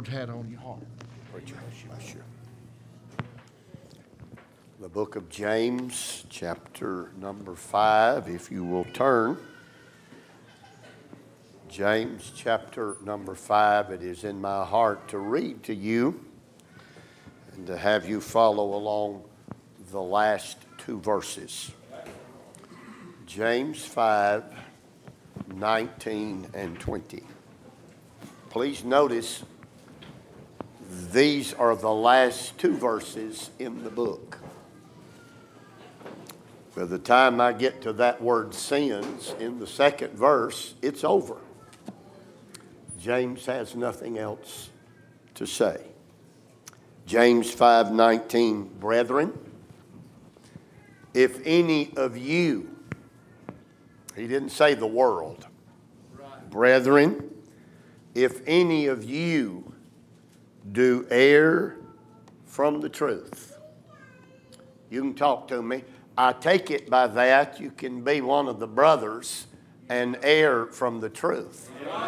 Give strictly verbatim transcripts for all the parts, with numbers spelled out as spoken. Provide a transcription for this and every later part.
Lord had on your heart. Preacher, bless you. The book of James, chapter number five, if you will turn. James, chapter number five, it is in my heart to read to you and to have you follow along the last two verses. James five, nineteen and twenty. Please notice these are the last two verses in the book. By the time I get to that word sins in the second verse, it's over. James has nothing else to say. James five nineteen, brethren, if any of you, he didn't say the world, right. Brethren, if any of you do err from the truth, you can talk to me. I take it by that you can be one of the brothers and err from the truth.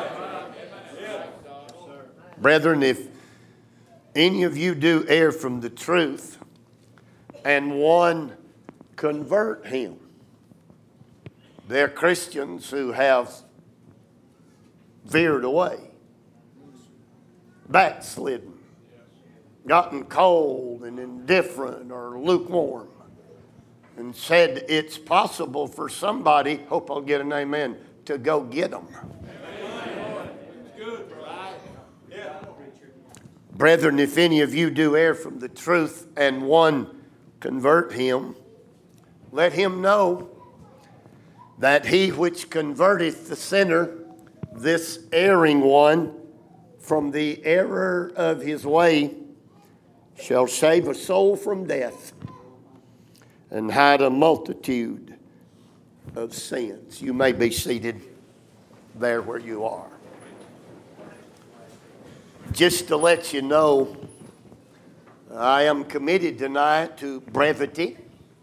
Brethren, if any of you do err from the truth and one convert him. There are Christians who have veered away, backslidden, gotten cold and indifferent or lukewarm, and said it's possible for somebody, hope I'll get an amen, to go get them. Brethren, if any of you do err from the truth and one convert him, let him know that he which converteth the sinner, this erring one, from the error of his way, shall save a soul from death and hide a multitude of sins. You may be seated there where you are. Just to let you know, I am committed tonight to brevity.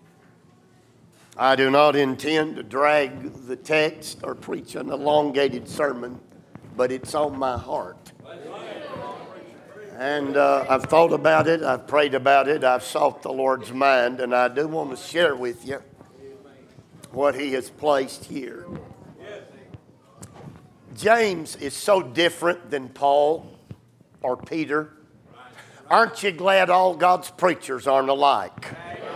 I do not intend to drag the text or preach an elongated sermon, but it's on my heart. And uh, I've thought about it, I've prayed about it, I've sought the Lord's mind, and I do want to share with you what he has placed here. James is so different than Paul or Peter. Aren't you glad all God's preachers aren't alike?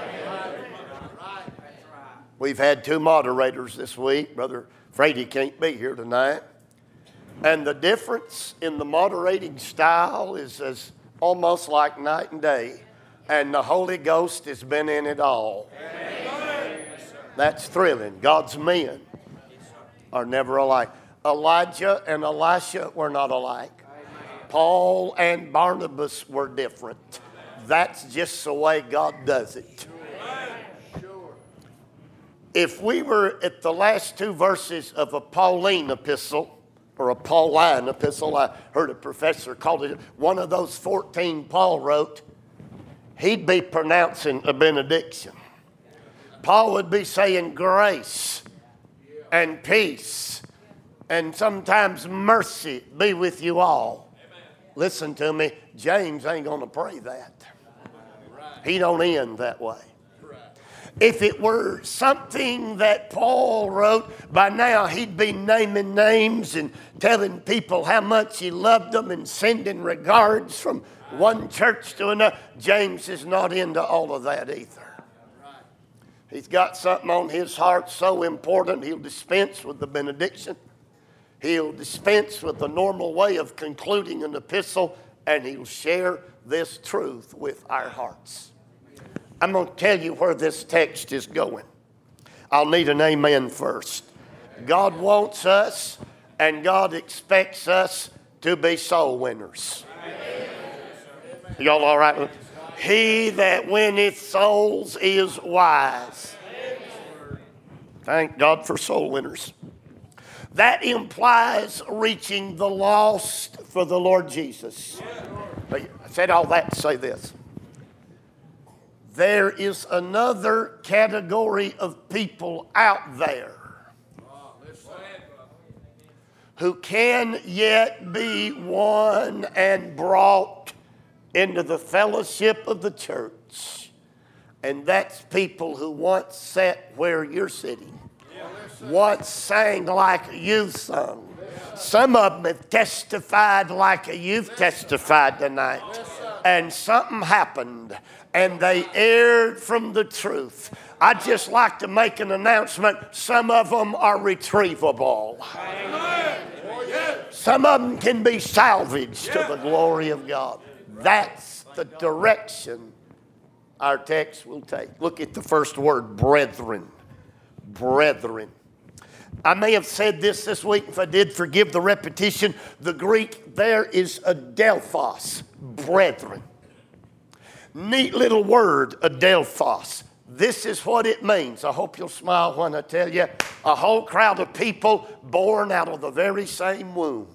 We've had two moderators this week. Brother Frady can't be here tonight. And the difference in the moderating style is as almost like night and day. And the Holy Ghost has been in it all. That's thrilling. God's men are never alike. Elijah and Elisha were not alike. Paul and Barnabas were different. That's just the way God does it. If we were at the last two verses of a Pauline epistle, or a Pauline epistle, I heard a professor called it one of those fourteen Paul wrote, he'd be pronouncing a benediction. Paul would be saying grace and peace and sometimes mercy be with you all. Listen to me, James ain't going to pray that. He don't end that way. If it were something that Paul wrote, by now he'd be naming names and telling people how much he loved them and sending regards from one church to another. James is not into all of that either. He's got something on his heart so important, he'll dispense with the benediction. He'll dispense with the normal way of concluding an epistle, and he'll share this truth with our hearts. I'm going to tell you where this text is going. I'll need an amen first. God wants us, and God expects us to be soul winners. Y'all all right? He that winneth souls is wise. Thank God for soul winners. That implies reaching the lost for the Lord Jesus. I said all that to say this. There is another category of people out there who can yet be won and brought into the fellowship of the church. And that's people who once sat where you're sitting, once sang like you've sung. Some of them have testified like you've testified tonight. And something happened, and they erred from the truth. I'd just like to make an announcement. Some of them are retrievable. Some of them can be salvaged to the glory of God. That's the direction our text will take. Look at the first word, brethren. Brethren. I may have said this this week. If I did, forgive the repetition. The Greek there is adelphos, brethren. Neat little word, adelphos. This is what it means. I hope you'll smile when I tell you. A whole crowd of people born out of the very same womb.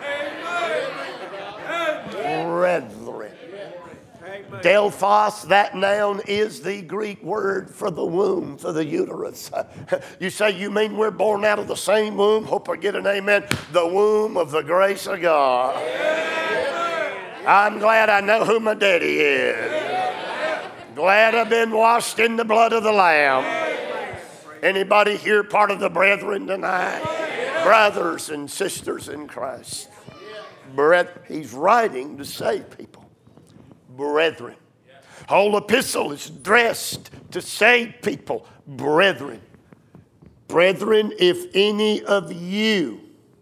Brethren. Delphos, that noun is the Greek word for the womb, for the uterus. You say, you mean we're born out of the same womb? Hope I get an amen. The womb of the grace of God. I'm glad I know who my daddy is. Glad I've been washed in the blood of the Lamb. Anybody here part of the brethren tonight? Brothers and sisters in Christ. Brethren, he's writing to save people. Brethren. Whole epistle is addressed to save people. Brethren. Brethren, if any of you,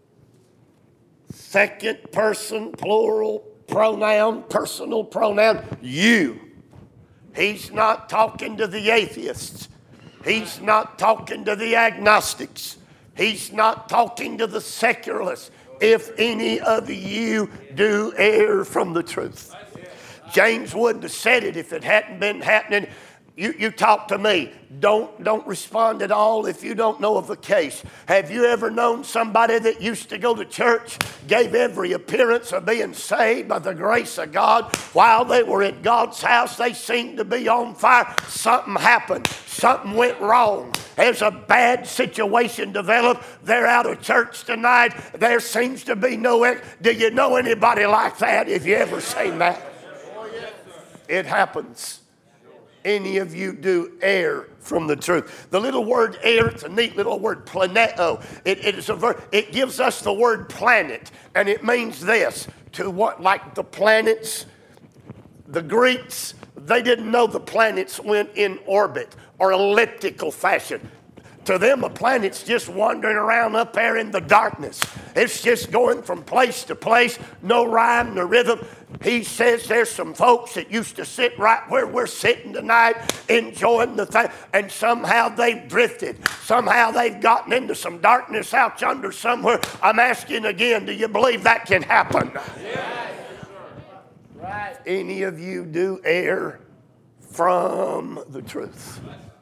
second person, plural pronoun, personal pronoun, you. He's not talking to the atheists. He's not talking to the agnostics. He's not talking to the secularists. If any of you do err from the truth. James wouldn't have said it if it hadn't been happening. You, you talk to me. Don't, don't respond at all if you don't know of a case. Have you ever known somebody that used to go to church, gave every appearance of being saved by the grace of God? While they were at God's house, they seemed to be on fire. Something happened. Something went wrong. There's a bad situation developed. They're out of church tonight. There seems to be no... Do you know anybody like that? Have you ever seen that? It happens. Any of you do err from the truth. The little word err, it's a neat little word, planeo. It, it, is a ver- it gives us the word planet, and it means this, to what, like the planets, the Greeks, they didn't know the planets went in orbit or elliptical fashion. To them, a planet's just wandering around up there in the darkness. It's just going from place to place, no rhyme, no rhythm. He says there's some folks that used to sit right where we're sitting tonight, enjoying the thing, and somehow they've drifted. Somehow they've gotten into some darkness out yonder somewhere. I'm asking again, do you believe that can happen? Yes. Right. Any of you do err from the truth?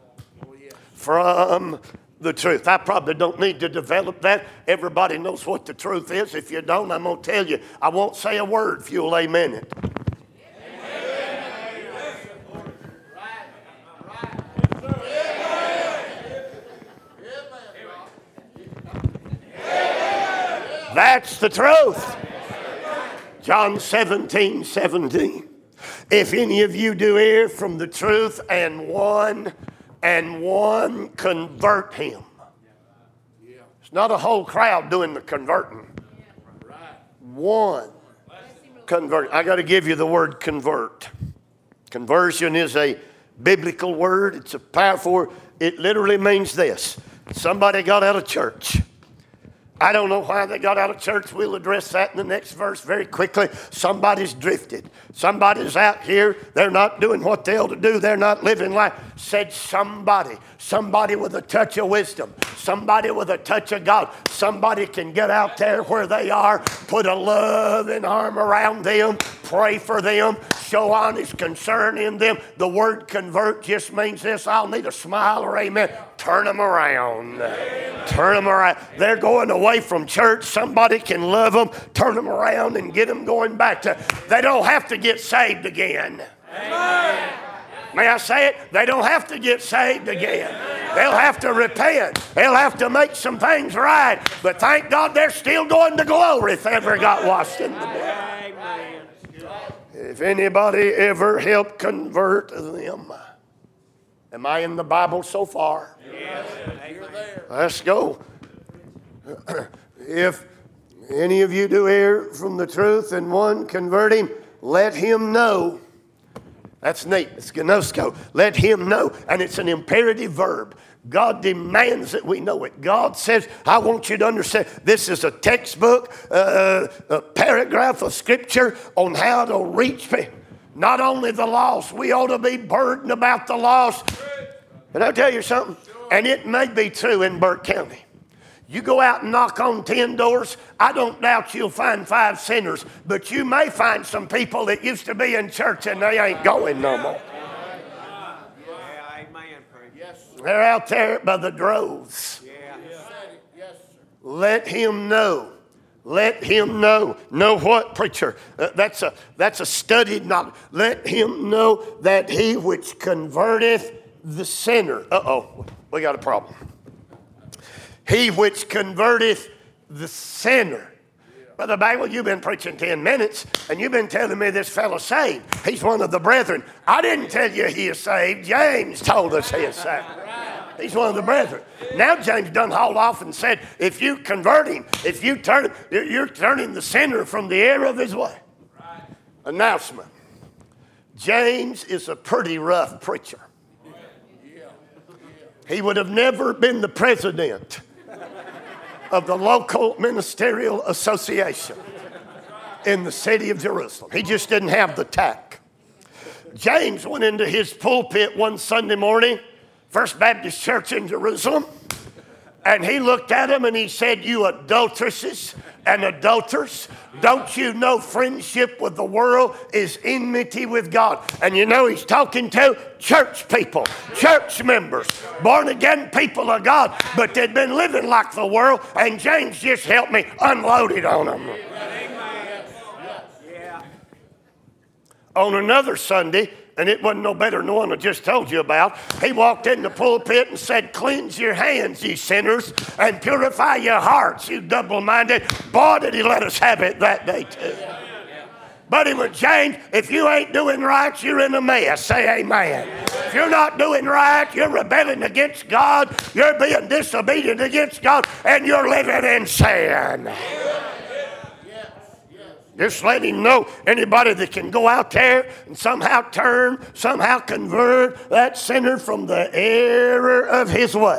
From the truth. I probably don't need to develop that. Everybody knows what the truth is. If you don't, I'm going to tell you. I won't say a word if you'll amen it. That's the truth. John seventeen seventeen. If any of you do err from the truth and one and one convert him. It's not a whole crowd doing the converting. One convert. I got to give you the word convert. Conversion is a biblical word. It's a powerful word. It literally means this. Somebody got out of church. I don't know why they got out of church. We'll address that in the next verse very quickly. Somebody's drifted. Somebody's out here. They're not doing what they ought to do. They're not living life. Said somebody. Somebody with a touch of wisdom. Somebody with a touch of God. Somebody can get out there where they are, put a loving arm around them, pray for them, show honest concern in them. The word convert just means this. I'll need a smile or amen. Turn them around. Amen. Turn them around. They're going away from church. Somebody can love them, turn them around and get them going back to. They don't have to get saved again. Amen. May I say it? They don't have to get saved again. They'll have to repent. They'll have to make some things right. But thank God they're still going to glory if they ever got washed in the blood. If anybody ever helped convert them. Am I in the Bible so far? Yes. Let's go. If any of you do err from the truth and one convert him, let him know. That's neat. It's gnosko. Let him know. And it's an imperative verb. God demands that we know it. God says, I want you to understand this is a textbook, uh, a paragraph of scripture on how to reach people. Not only the lost, we ought to be burdened about the lost. And I'll tell you something, and it may be true in Burke County. You go out and knock on ten doors, I don't doubt you'll find five sinners, but you may find some people that used to be in church and they ain't going no more. They're out there by the droves. Let him know. Let him know. Know what, preacher? Uh, that's a that's a studied knowledge. Let him know that he which converteth the sinner. Uh-oh, we got a problem. He which converteth the sinner. Brother Bagwell, you've been preaching ten minutes, and you've been telling me this fellow saved. He's one of the brethren. I didn't tell you he is saved. James told us he is saved. He's one of the brethren. Now James done hauled off and said, if you convert him, if you turn, you're turning the sinner from the error of his way. Announcement. James is a pretty rough preacher. He would have never been the president of the local ministerial association in the city of Jerusalem. He just didn't have the tact. James went into his pulpit one Sunday morning, First Baptist Church in Jerusalem, and he looked at them and he said, you adulteresses and adulterers, don't you know friendship with the world is enmity with God? And you know he's talking to church people, church members, born again people of God, but they'd been living like the world, and James just helped me unload it on them. On another Sunday, and it wasn't no better than the one I just told you about, he walked in the pulpit and said, cleanse your hands, ye sinners, and purify your hearts, you double-minded. Boy, did he let us have it that day, too. But it was James, if you ain't doing right, you're in a mess. Say amen. If you're not doing right, you're rebelling against God, you're being disobedient against God, and you're living in sin. Just let him know, anybody that can go out there and somehow turn, somehow convert that sinner from the error of his way.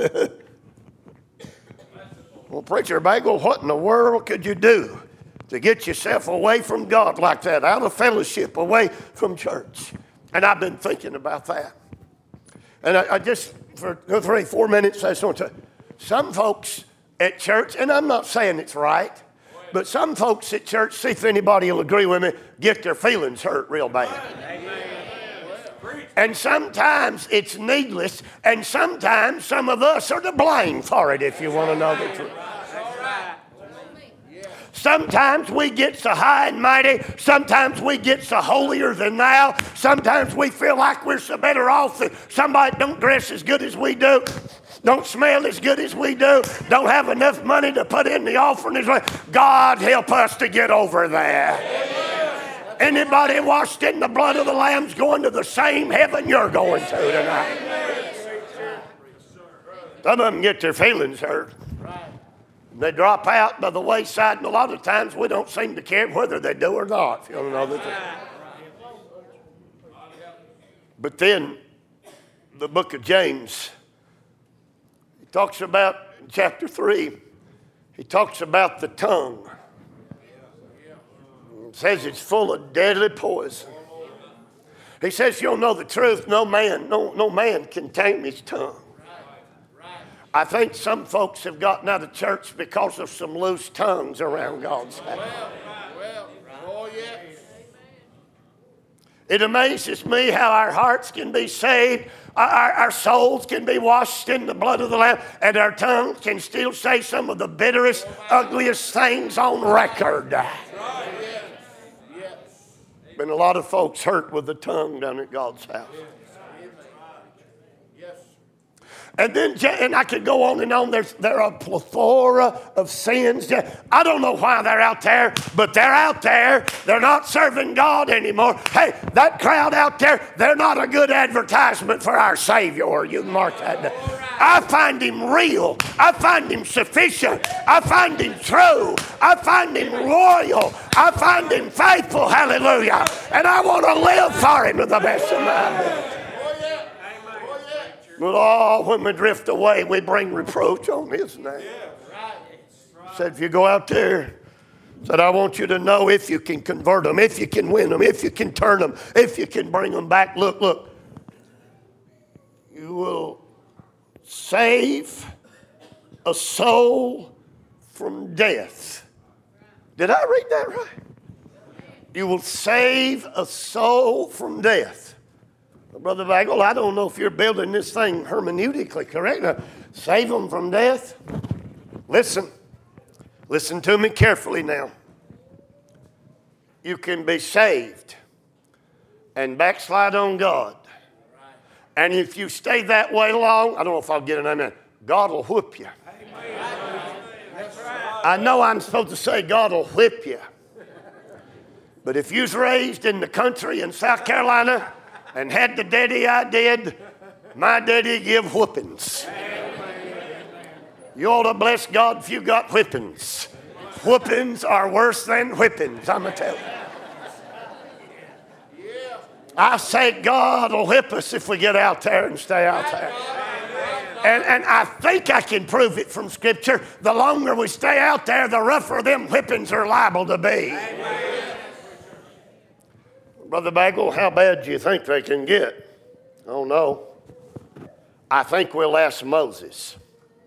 Well, Preacher Bagwell, what in the world could you do to get yourself away from God like that, out of fellowship, away from church? And I've been thinking about that. And I, I just, for three, four minutes, I just want to, some folks at church, and I'm not saying it's right, but some folks at church, see if anybody will agree with me, get their feelings hurt real bad. And sometimes it's needless, and sometimes some of us are to blame for it, if you want to know the truth. Sometimes we get so high and mighty. Sometimes we get so holier than thou. Sometimes we feel like we're so better off than somebody don't dress as good as we do. Don't smell as good as we do. Don't have enough money to put in the offering. God help us to get over that. Anybody washed in the blood of the Lamb's going to the same heaven you're going to tonight. Some of them get their feelings hurt. They drop out by the wayside, and a lot of times we don't seem to care whether they do or not. If you don't know the truth. But then the book of James, he talks about, in chapter three, he talks about the tongue. It says it's full of deadly poison. He says, you'll know the truth. No man, no, no man can tame his tongue. I think some folks have gotten out of church because of some loose tongues around God's house. Well, oh yes. It amazes me how our hearts can be saved, our, our souls can be washed in the blood of the Lamb, and our tongues can still say some of the bitterest, ugliest things on record. Been a lot of folks hurt with the tongue down at God's house. And then, and I could go on and on. There's, there are a plethora of sins. I don't know why they're out there, but they're out there. They're not serving God anymore. Hey, that crowd out there, they're not a good advertisement for our Savior. You can mark that down. I find Him real. I find Him sufficient. I find Him true. I find Him loyal. I find Him faithful. Hallelujah. And I want to live for Him to the best of my ability. But oh, when we drift away, we bring reproach on His name. Said, if you go out there, said, I want you to know if you can convert them, if you can win them, if you can turn them, if you can bring them back. Look, look. You will save a soul from death. Did I read that right? You will save a soul from death. Brother Bagel, I don't know if you're building this thing hermeneutically correct. Now, save them from death. Listen. Listen to me carefully now. You can be saved and backslide on God. And if you stay that way long, I don't know if I'll get it in there, God will whip you. I know I'm supposed to say God will whip you. But if you was raised in the country in South Carolina and had the daddy I did, my daddy give whoopings. You ought to bless God if you got whippings. Whoopings are worse than whippings, I'm going to tell you. I say God will whip us if we get out there and stay out there. And, and I think I can prove it from Scripture. The longer we stay out there, the rougher them whippings are liable to be. Brother Bagel, how bad do you think they can get? Oh, no. I think we'll ask Moses.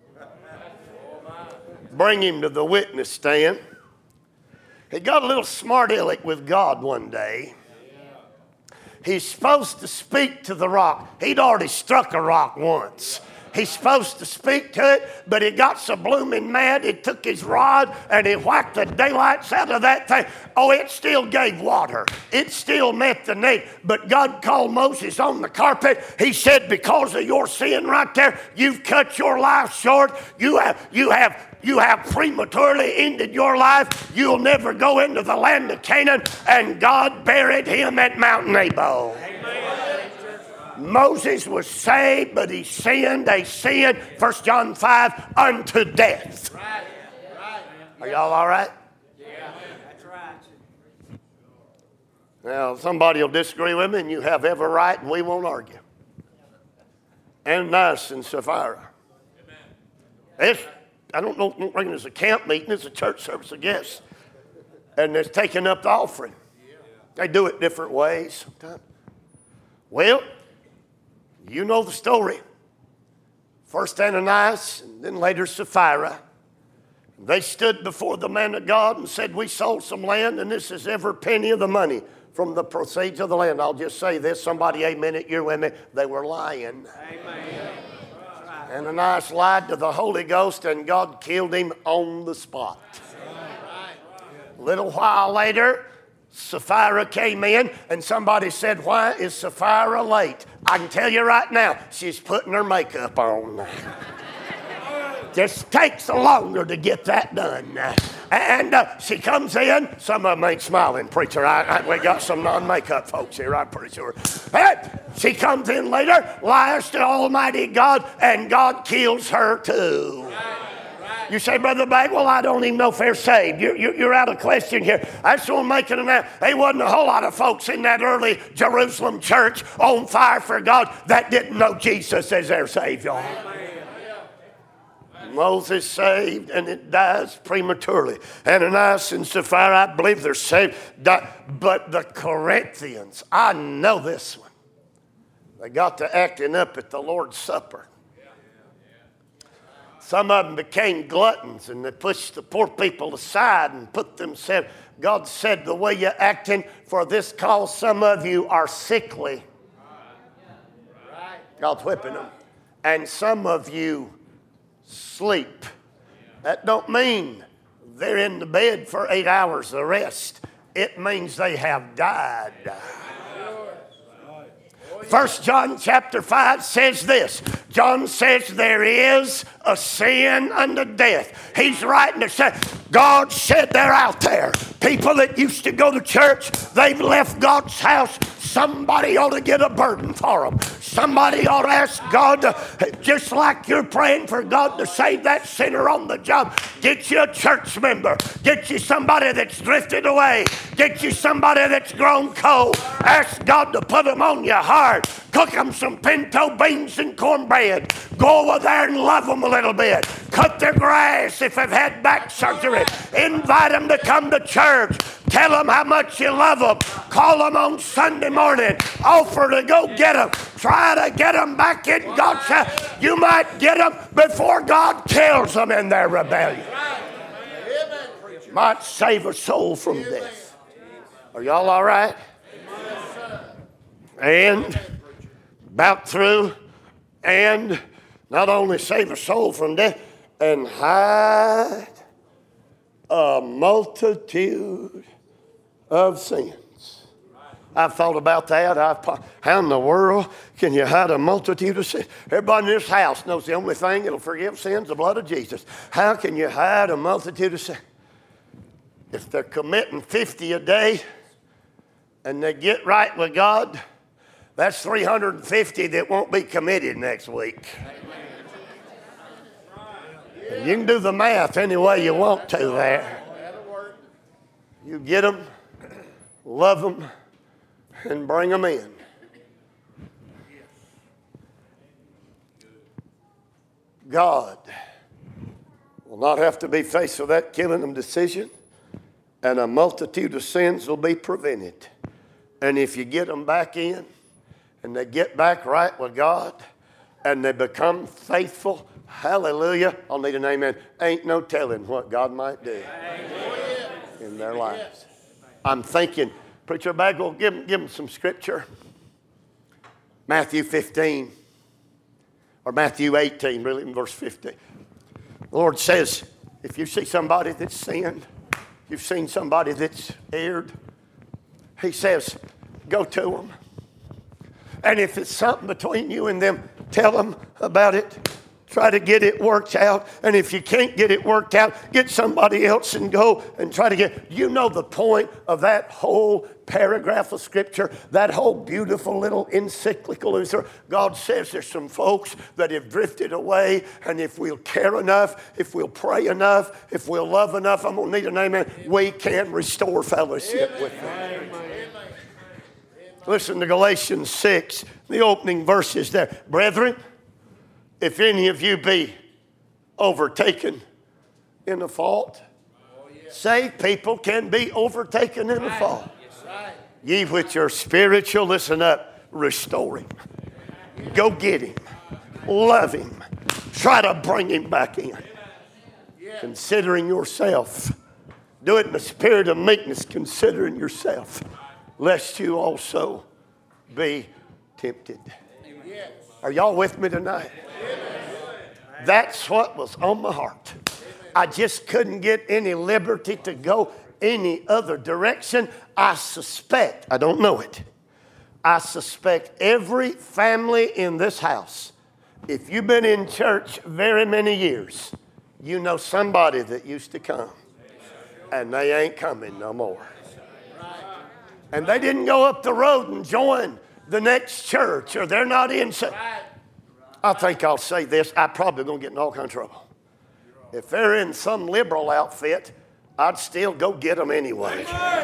Bring him to the witness stand. He got a little smart-aleck with God one day. He's supposed to speak to the rock. He'd already struck a rock once. He's supposed to speak to it, but he got so blooming mad, he took his rod and he whacked the daylights out of that thing. Oh, it still gave water. It still met the need. But God called Moses on the carpet. He said, because of your sin right there, you've cut your life short. You have, you have You have prematurely ended your life. You'll never go into the land of Canaan. And God buried him at Mount Nebo. Amen. Moses was saved, but he sinned a sin, First John five, unto death. Right. Right. Are y'all all right? Yeah, that's right. Now, somebody will disagree with me, and you have every right, and we won't argue. Ananias and Sapphira. It's I don't know, don't think it's a camp meeting, it's a church service, I guess. And it's taking up the offering. They do it different ways sometimes. Well, you know the story. First Ananias and then later Sapphira. They stood before the man of God and said, we sold some land and this is every penny of the money from the proceeds of the land. I'll just say this, somebody amen it, you're with me. They were lying. Amen. Ananias lied to the Holy Ghost and God killed him on the spot. A little while later, Sapphira came in and somebody said, why is Sapphira late? I can tell you right now, she's putting her makeup on. Just takes longer to get that done. And uh, she comes in. Some of them ain't smiling, preacher. I, I, we got some non-makeup folks here, I'm pretty sure. And she comes in later, lies to Almighty God, and God kills her too. Right, right. You say, Brother Bagwell, I don't even know if they're saved. You're, you're, you're out of question here. I just want to make it announcement. There wasn't a whole lot of folks in that early Jerusalem church on fire for God that didn't know Jesus as their Savior. Amen. Moses saved, and it dies prematurely. Ananias and Sapphira, I believe they're saved. But the Corinthians, I know this one. They got to acting up at the Lord's Supper. Some of them became gluttons, and they pushed the poor people aside and put themselves. God said, the way you're acting for this cause, some of you are sickly. God's whipping them. And some of you sleep. That don't mean they're in the bed for eight hours of rest. It means they have died. First John chapter five says this, John says there is a sin unto death. He's writing to say, God said they're out there. People that used to go to church, they've left God's house. Somebody ought to get a burden for them. Somebody ought to ask God to, just like you're praying for God to save that sinner on the job, get you a church member. Get you somebody that's drifted away. Get you somebody that's grown cold. Ask God to put them on your heart. Cook them some pinto beans and cornbread. Go over there and love them a little bit. Cut their grass if they've had back surgery. Invite them to come to church. Tell them how much you love them. Call them on Sunday morning. Offer to go get them. Try to get them back in God's house. You might get them before God kills them in their rebellion. Might save a soul from death. Are y'all all right? And about through, and not only save a soul from death, and hide a multitude of sins. I've thought about that. I've, how in the world can you hide a multitude of sins? Everybody in this house knows the only thing that'll forgive sins is the blood of Jesus. How can you hide a multitude of sins? If they're committing fifty a day and they get right with God, that's three hundred fifty that won't be committed next week. And you can do the math any way you want to there. You get them, love them, and bring them in. God will not have to be faced with that killing them decision, and a multitude of sins will be prevented. And if you get them back in, and they get back right with God, and they become faithful, hallelujah, I'll need an amen. Ain't no telling what God might do in their lives. I'm thinking, Preacher Bagwell, give them, give them some scripture. Matthew fifteen, or Matthew eighteen, really, in verse fifteen. The Lord says, if you see somebody that's sinned, you've seen somebody that's erred, He says, go to them. And if it's something between you and them, tell them about it. Try to get it worked out. And if you can't get it worked out, get somebody else and go and try to get. You know the point of that whole paragraph of Scripture, that whole beautiful little encyclical. God says there's some folks that have drifted away, and if we'll care enough, if we'll pray enough, if we'll love enough, I'm going to need an amen, we can restore fellowship amen. With them. Amen. Listen to Galatians six, the opening verses there. Brethren, if any of you be overtaken in a fault, saved people can be overtaken in a fault. Ye which are spiritual, listen up, restore him. Go get him. Love him. Try to bring him back in. Considering yourself. Do it in the spirit of meekness, considering yourself, lest you also be tempted. Are y'all with me tonight? That's what was on my heart. I just couldn't get any liberty to go any other direction. I suspect, I don't know it, I suspect every family in this house, if you've been in church very many years, you know somebody that used to come, and they ain't coming no more. And they didn't go up the road and join the next church, or they're not in. I think I'll say this. I'm probably going to get in all kinds of trouble. If they're in some liberal outfit, I'd still go get them anyway.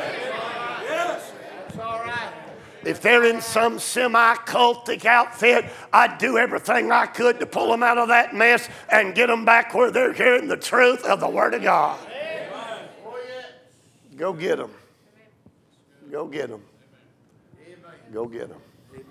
If they're in some semi-cultic outfit, I'd do everything I could to pull them out of that mess and get them back where they're hearing the truth of the Word of God. Go get them. Go get them. Go get them.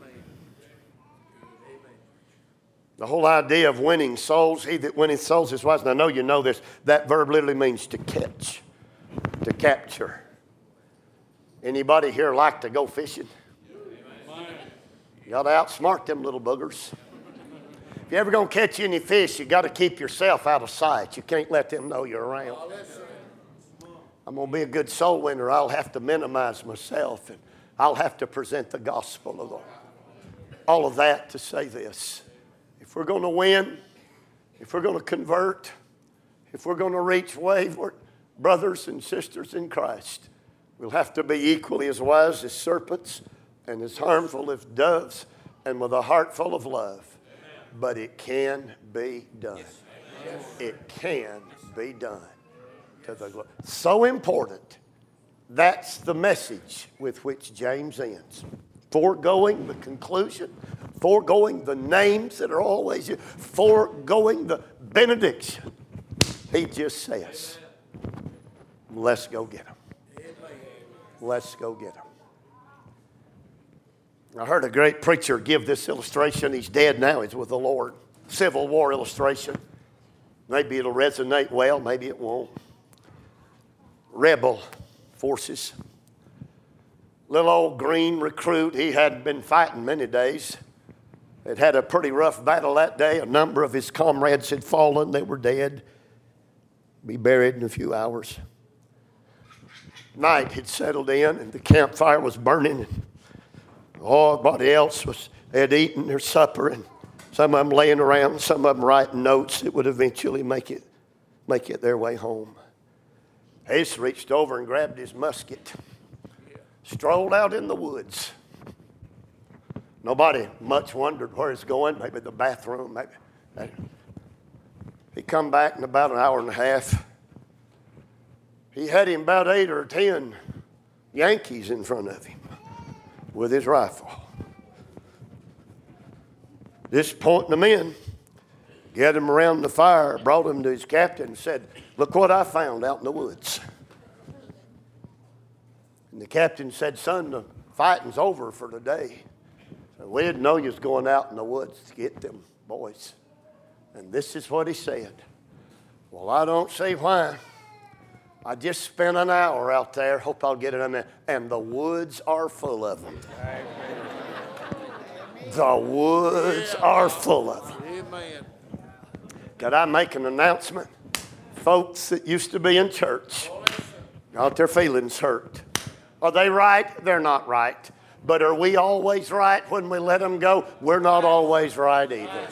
The whole idea of winning souls, he that winneth souls is wise. And I know you know this. That verb literally means to catch, to capture. Anybody here like to go fishing? You got to outsmart them little boogers. If you're ever going to catch any fish, you got to keep yourself out of sight. You can't let them know you're around. I'm going to be a good soul winner. I'll have to minimize myself, and I'll have to present the gospel of the Lord. All of that to say this. If we're going to win, if we're going to convert, if we're going to reach wayward brothers and sisters in Christ, we'll have to be equally as wise as serpents and as harmful as doves and with a heart full of love. But it can be done. It can be done. To the glory. So important. That's the message with which James ends. Foregoing the conclusion, foregoing the names that are always used, foregoing the benediction. He just says, let's go get them. Let's go get them. I heard a great preacher give this illustration. He's dead now. He's with the Lord. Civil War illustration. Maybe it'll resonate well. Maybe it won't. Rebel forces. Little old green recruit. He hadn't been fighting many days. Had had a pretty rough battle that day. A number of his comrades had fallen. They were dead. Be buried in a few hours. Night had settled in and the campfire was burning. Oh, everybody else was, had eaten their supper, and some of them laying around, some of them writing notes that would eventually make it, make it their way home. Ace reached over and grabbed his musket, strolled out in the woods. Nobody much wondered where he's going, maybe the bathroom, maybe. He come back in about an hour and a half. He had him about eight or ten Yankees in front of him with his rifle. Just pointing them in, get him around the fire, brought him to his captain and said, look what I found out in the woods. And the captain said, son, the fighting's over for today. So we didn't know you was going out in the woods to get them boys. And this is what he said. Well, I don't see why. I just spent an hour out there. Hope I'll get it in there. And the woods are full of them. The woods are full of them. Amen. Could I make an announcement? Folks that used to be in church got their feelings hurt. Are they right? They're not right. But are we always right when we let them go? We're not always right either.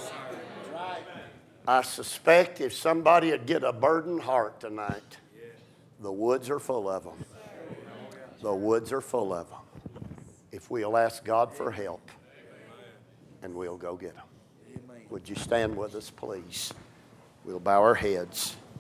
I suspect if somebody would get a burdened heart tonight, the woods are full of them. The woods are full of them. If we'll ask God for help, and we'll go get them. Would you stand with us, please? We'll bow our heads.